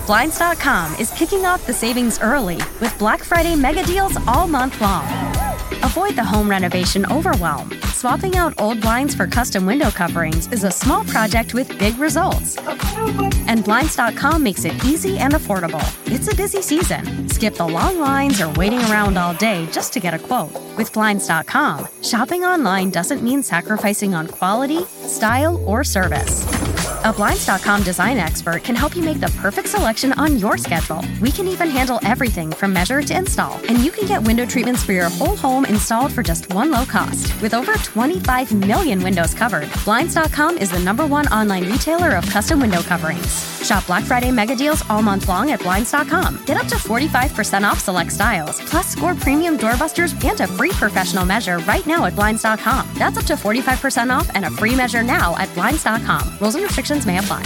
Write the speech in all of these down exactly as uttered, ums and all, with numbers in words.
Blinds dot com is kicking off the savings early with Black Friday mega deals all month long. Avoid the home renovation overwhelm. Swapping out old blinds for custom window coverings is a small project with big results. And Blinds dot com makes it easy and affordable. It's a busy season. Skip the long lines or waiting around all day just to get a quote. With Blinds dot com, shopping online doesn't mean sacrificing on quality, style, or service. A Blinds dot com design expert can help you make the perfect selection on your schedule. We can even handle everything from measure to install. And you can get window treatments for your whole home installed for just one low cost. With over twenty-five million windows covered, Blinds dot com is the number one online retailer of custom window coverings. Shop Black Friday mega deals all month long at Blinds dot com. Get up to forty-five percent off select styles, plus score premium doorbusters and a free professional measure right now at Blinds dot com. That's up to forty-five percent off and a free measure now at Blinds dot com. Rules and restrictions may apply.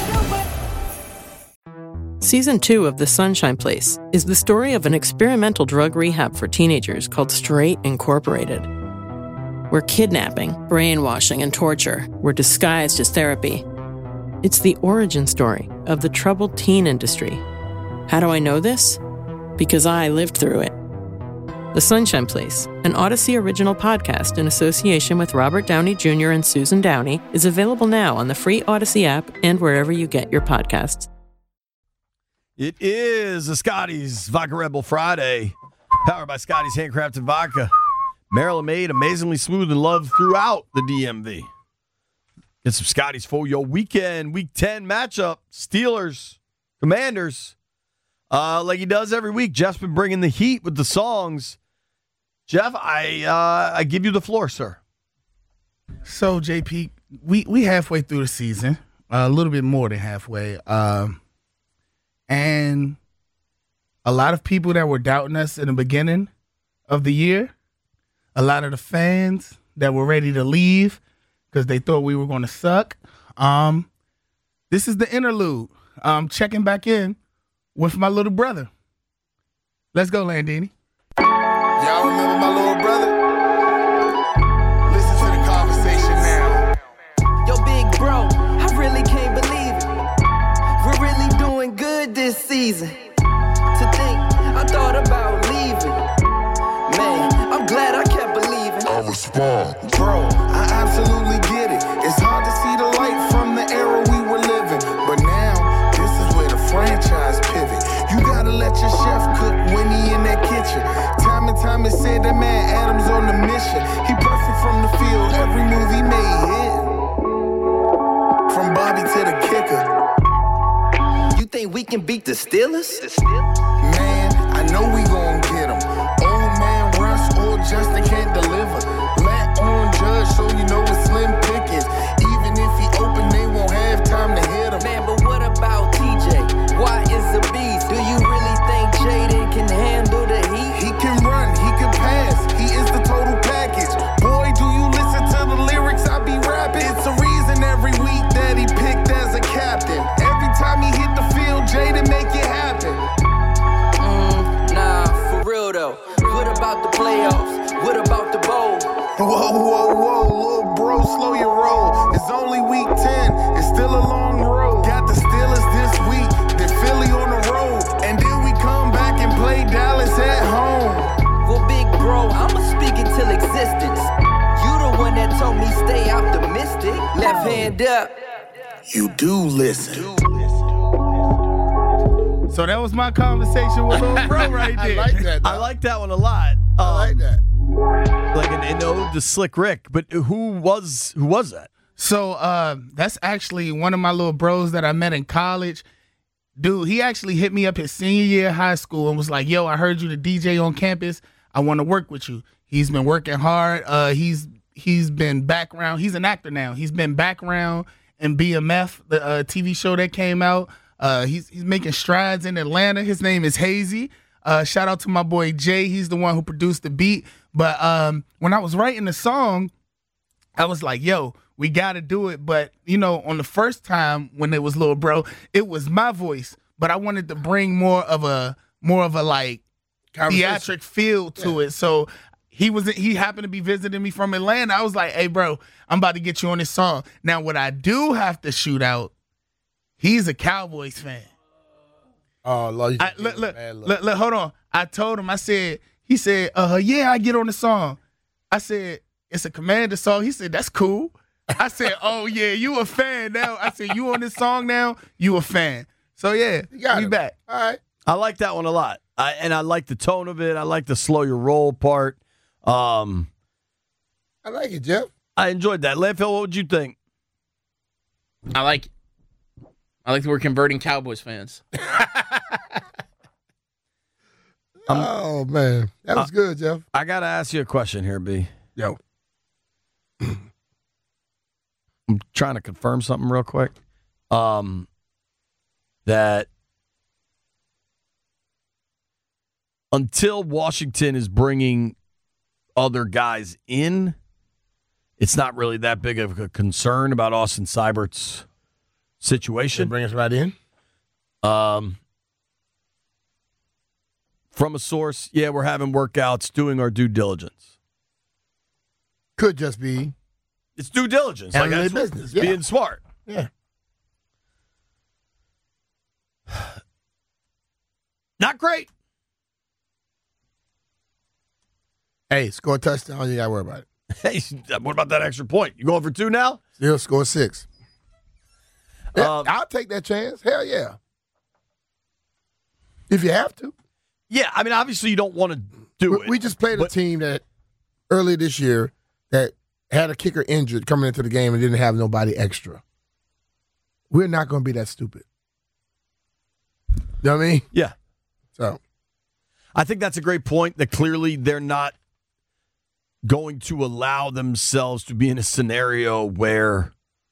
Season two of The Sunshine Place is the story of an experimental drug rehab for teenagers called Straight Incorporated, where kidnapping, brainwashing, and torture were disguised as therapy. It's the origin story of the troubled teen industry. How do I know this? Because I lived through it. The Sunshine Place, an Odyssey original podcast in association with Robert Downey Junior and Susan Downey, is available now on the free Odyssey app and wherever you get your podcasts. It is a Scotty's Vodka Rebel Friday, powered by Scotty's Handcrafted Vodka. Maryland made, amazingly smooth and loved throughout the D M V. Get some Scotty's for your weekend, week ten matchup, Steelers, Commanders. Uh, like he does every week, Jeff's been bringing the heat with the songs. Jeff, I uh, I give you the floor, sir. So, J P, we we halfway through the season, uh, a little bit more than halfway, um, and a lot of people that were doubting us in the beginning of the year, a lot of the fans that were ready to leave because they thought we were going to suck. Um, this is the interlude. Um, checking back in with my little brother. Let's go, Landini. Y'all remember my little brother? Listen to the conversation now. Yo, big bro, I really can't believe it. We're really doing good this season. To think, I thought about leaving. Man, I'm glad I kept believing. I respond. Bro, I absolutely get it. It's hard to see the light from the era we were living. But now, this is where the franchise pivot. You gotta let your chef cook when he in that kitchen. Time and time it said that man Adams on the mission. He perfect from the field, every move he made hit. From Bobby to the kicker. You think we can beat the Steelers? The Steelers? Man, I know we gon' get him. Old man Russ or Justin can't deliver. Let on Judge so you know it's slim pickings. Even if he open, they won't have time to hit him. Man, but what about T J? Why is a beast? Do you really think Jaden can handle the heat? He can run, he can pass, he is the total package. Boy, do you listen to the lyrics I be rapping? It's a reason every week that he picked as a captain. Every time he hit the field, Jaden make it happen. Mm, nah, for real though. What about the playoffs? What about the bowl? Whoa, whoa, whoa, little bro, slow your roll. It's only week ten, it's still a long road. Got the Steelers this week, then Philly on the road. And then we come back and play Dallas at home. Well, big bro, I'ma speak it till existence. You the one that told me stay optimistic. Left hand up. You do listen. So that was my conversation with little bro right there. I like that. I like that one a lot. Um, I like that. Like an, an ode to Slick Rick. But who was who was that? So uh, that's actually one of my little bros that I met in college. Dude, he actually hit me up his senior year of high school and was like, yo, I heard you the D J on campus. I want to work with you. He's been working hard. Uh, he's he's been background. He's an actor now. He's been background in B M F, the uh, T V show that came out. Uh, he's he's making strides in Atlanta. His name is Hazy. Uh, shout out to my boy Jay. He's the one who produced the beat. But um, when I was writing the song, I was like, yo, we got to do it. But, you know, on the first time when it was Lil Bro, it was my voice. But I wanted to bring more of a, more of a like, theatric feel to yeah. it. So he was he happened to be visiting me from Atlanta. I was like, hey, bro, I'm about to get you on this song. Now, what I do have to shoot out, he's a Cowboys fan. Oh, Lord. You I, look, look, look, look, hold on. I told him, I said, he said, uh, yeah, I get on the song. I said, it's a Commander song. He said, that's cool. I said, oh, yeah, you a fan now. I said, you on this song now? You a fan. So, yeah, You got we it. back. All right. I like that one a lot. I, and I like the tone of it. I like the slow your roll part. Um, I like it, Jeff. I enjoyed that. Landfill, what would you think? I like it. I like that we're converting Cowboys fans. oh, man. That was uh, good, Jeff. I got to ask you a question here, B. Yo. I'm trying to confirm something real quick. Um, that until Washington is bringing other guys in, it's not really that big of a concern about Austin Seibert's situation. Bring us right in. Um, from a source, yeah, we're having workouts, doing our due diligence. Could just be. It's due diligence. Handling Like that's business, yeah. being smart. Yeah. Not great. Hey, score a touchdown. You got to worry about it. Hey, what about that extra point? You going for two now? Still score six. Yeah, Um, I'll take that chance. Hell yeah. If you have to. Yeah, I mean, obviously you don't want to do we, it. we just played but- a team that early this year that had a kicker injured coming into the game and didn't have nobody extra. We're not going to be that stupid. You know what I mean? Yeah. So I think that's a great point that clearly they're not going to allow themselves to be in a scenario where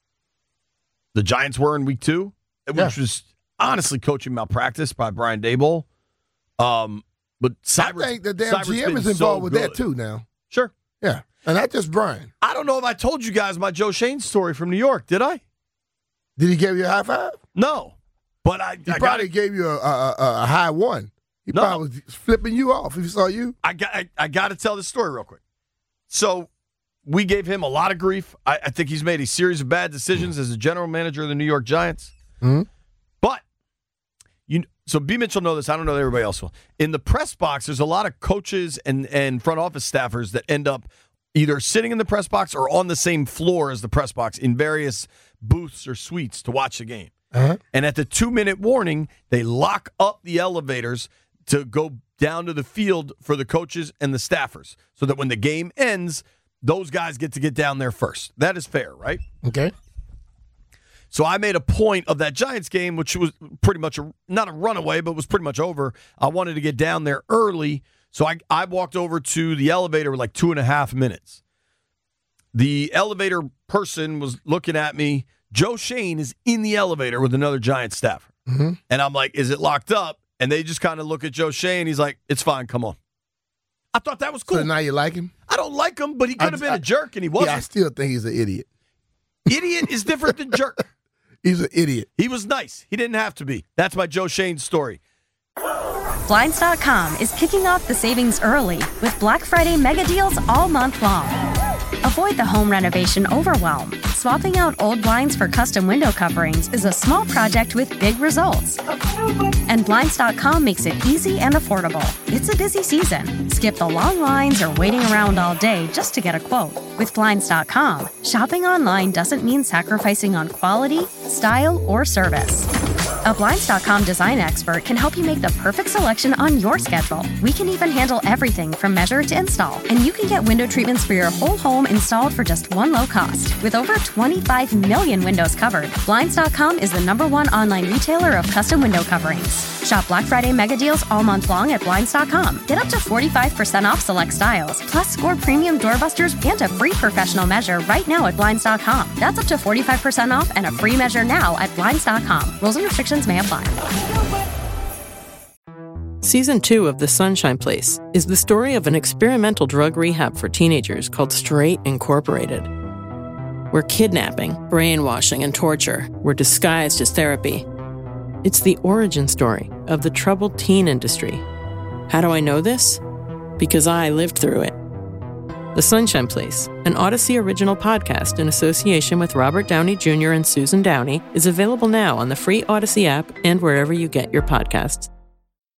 the Giants were in week two, which Yeah. was honestly coaching malpractice by Brian Daboll. Um, but Cybert, I think the damn Cybert's G M been is involved so with good. that too now. Sure. Yeah. And not just Brian. I don't know if I told you guys my Joe Shane story from New York, did I? Did he give you a high five? No. But I, He I probably got gave you a, a, a, a high one. He No. probably was flipping you off if he saw you. I got I, I got to tell this story real quick. So we gave him a lot of grief. I, I think he's made a series of bad decisions as a general manager of the New York Giants. Mhm. But you, so B. Mitchell know this. I don't know that everybody else will. In the press box, there's a lot of coaches and and front office staffers that end up either sitting in the press box or on the same floor as the press box in various booths or suites to watch the game. Uh-huh. And at the two-minute warning, they lock up the elevators to go down to the field for the coaches and the staffers so that when the game ends, those guys get to get down there first. That is fair, right? Okay. So I made a point of that Giants game, which was pretty much a, not a runaway, but was pretty much over. I wanted to get down there early, so I, I walked over to the elevator with like two and a half minutes. The elevator person was looking at me. Joe Shane is in the elevator with another Giants staffer. Mm-hmm. And I'm like, is it locked up? And they just kind of look at Joe Shane. He's like, it's fine. Come on. I thought that was cool. So now you like him? I don't like him, but he could have been I- a jerk, and he Yeah, I wasn't. still think he's an idiot. Idiot is different than jerk. He's an idiot. He was nice. He didn't have to be. That's my Joe Shane story. Blinds dot com is kicking off the savings early with Black Friday mega deals all month long. Avoid the home renovation overwhelm. Swapping out old blinds for custom window coverings is a small project with big results. And Blinds dot com makes it easy and affordable. It's a busy season. Skip the long lines or waiting around all day just to get a quote. With Blinds dot com, shopping online doesn't mean sacrificing on quality, style, or service. A Blinds dot com design expert can help you make the perfect selection on your schedule. We can even handle everything from measure to install, and you can get window treatments for your whole home installed for just one low cost. With over twenty-five million windows covered, Blinds dot com is the number one online retailer of custom window coverings. Shop Black Friday mega deals all month long at Blinds dot com. Get up to forty-five percent off select styles, plus score premium doorbusters and a free professional measure right now at Blinds dot com. That's up to forty-five percent off and a free measure now at Blinds dot com. Rules and restrictions may apply. Season two of The Sunshine Place is the story of an experimental drug rehab for teenagers called Straight Incorporated, where kidnapping, brainwashing, and torture were disguised as therapy. It's the origin story of the troubled teen industry. How do I know this? Because I lived through it. The Sunshine Place, an Odyssey original podcast in association with Robert Downey Junior and Susan Downey, is available now on the free Odyssey app and wherever you get your podcasts.